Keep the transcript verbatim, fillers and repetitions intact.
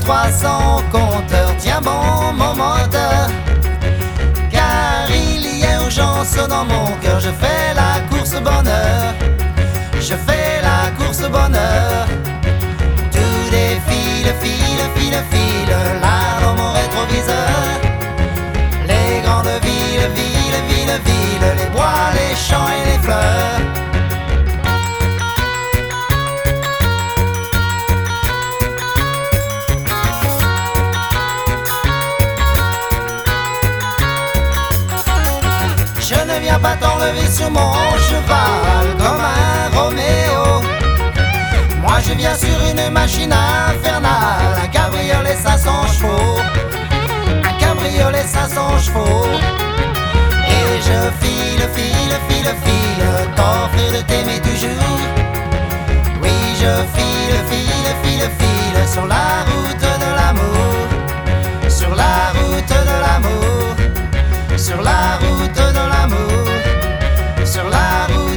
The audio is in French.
trois cents compteurs. Tiens bon mon moteur, car il y a urgence dans mon cœur. Je fais la course bonheur, je fais la course bonheur. Tout défile, file, file, file, là dans mon rétroviseur. Les grandes villes, villes, villes, villes, les bois, les champs et les fleurs. Je ne viens pas t'enlever sur mon cheval comme un Roméo. Moi je viens sur une machine infernale, un cabriolet cinq cents chevaux, un cabriolet cinq cents chevaux. Et je file, file, file, file, t'offrir de t'aimer toujours. Oui je file, file, file, file, sur la route de l'amour, sur la route de l'amour, sur la route de l'amour, sur la route.